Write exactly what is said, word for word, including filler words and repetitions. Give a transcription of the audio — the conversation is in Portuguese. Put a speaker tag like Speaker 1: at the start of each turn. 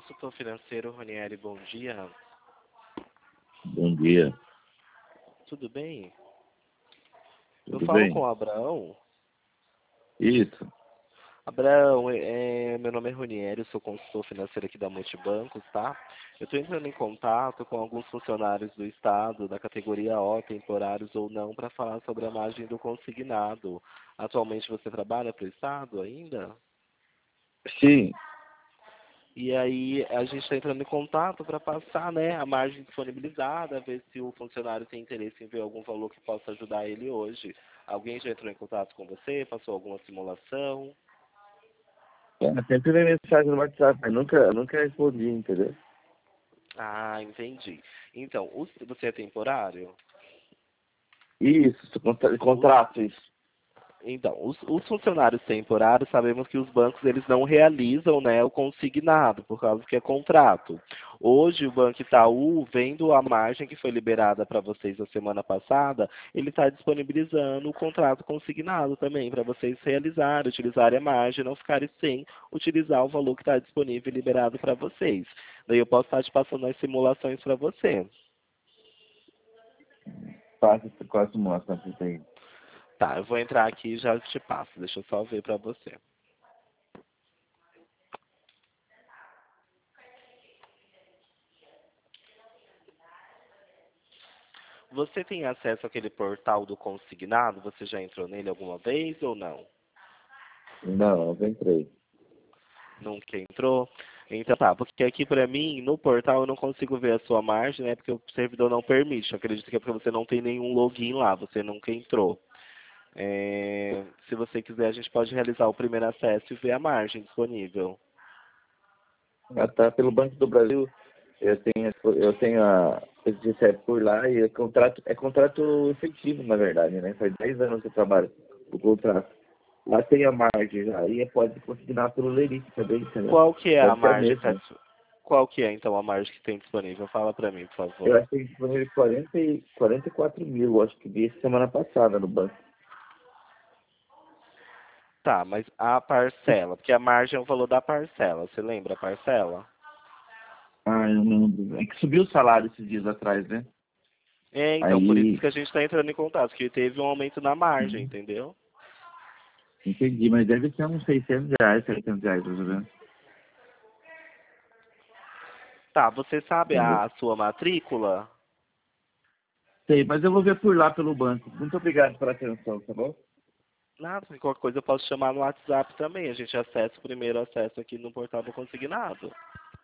Speaker 1: consultor financeiro, Ronieri, bom dia.
Speaker 2: Bom dia.
Speaker 1: Tudo bem? Eu
Speaker 2: Tudo
Speaker 1: falo
Speaker 2: bem?
Speaker 1: com o Abraão.
Speaker 2: Isso.
Speaker 1: Abraão, é, meu nome é Ronieri, eu sou consultor financeiro aqui da Multibancos, tá? Eu estou entrando em contato com alguns funcionários do Estado, da categoria O, temporários ou não, para falar sobre a margem do consignado. Atualmente você trabalha para o Estado ainda?
Speaker 2: Sim.
Speaker 1: E aí a gente está entrando em contato para passar, né, a margem disponibilizada, ver se o funcionário tem interesse em ver algum valor que possa ajudar ele hoje. Alguém já entrou em contato com você, passou alguma simulação?
Speaker 2: É, sempre vem mensagem no WhatsApp, mas nunca, nunca respondi, entendeu?
Speaker 1: Ah, entendi. Então, o- você é temporário?
Speaker 2: Isso, contra-
Speaker 1: Os,
Speaker 2: contrato, isso.
Speaker 1: então, os, os funcionários temporários, sabemos que os bancos eles não realizam, né, o consignado, por causa que é contrato. Hoje, o Banco Itaú, vendo a margem que foi liberada para vocês na semana passada, ele está disponibilizando o contrato consignado também, para vocês realizarem, utilizarem a margem, não ficarem sem utilizar o valor que está disponível e liberado para vocês. Daí eu posso estar te passando as simulações para você.
Speaker 2: Passa essa quase mostra pra você aí.
Speaker 1: Tá, eu vou entrar aqui e já te passo. Deixa eu só ver para você. Você tem acesso àquele portal do consignado? Você já entrou nele alguma vez ou não?
Speaker 2: Não, eu entrei.
Speaker 1: Nunca entrou? Então tá, porque aqui pra mim, no portal, eu não consigo ver a sua margem, né? Porque o servidor não permite. Eu acredito que é porque você não tem nenhum login lá, você nunca entrou. É, se você quiser, a gente pode realizar o primeiro acesso e ver a margem disponível.
Speaker 2: Ah, tá, pelo Banco do Brasil, eu tenho, eu tenho a. Eles recebem por lá e é contrato, é contrato efetivo, na verdade, né? Faz dez anos que eu trabalho o contrato. Lá tem a margem já, e pode consignar pelo Lerice também, entendeu?
Speaker 1: Qual que é a
Speaker 2: Deve ser a
Speaker 1: margem? que tá
Speaker 2: mesma.
Speaker 1: dis- Qual que é, então, a margem que tem disponível? Fala pra mim, por
Speaker 2: Eu
Speaker 1: favor.
Speaker 2: acho que tem disponível quarenta e quarenta e quatro mil, acho que vi semana passada no banco.
Speaker 1: Tá, mas a parcela, porque a margem é o valor da parcela. Você lembra a parcela?
Speaker 2: Ah, eu não lembro. É que subiu o salário esses dias atrás, né?
Speaker 1: É, então, por isso
Speaker 2: Aí,
Speaker 1: que a gente está entrando em contato, que teve um aumento na margem, entendeu?
Speaker 2: entendi, mas deve ser uns seiscentos reais, setecentos reais, mais ou menos.
Speaker 1: Tá, você sabe
Speaker 2: Entendeu?
Speaker 1: a sua matrícula?
Speaker 2: Sei, mas eu vou ver por lá pelo banco. Muito obrigado pela atenção, tá bom?
Speaker 1: Nada, qualquer coisa eu posso chamar no WhatsApp também. A gente acessa o primeiro acesso aqui no portal do Consignado.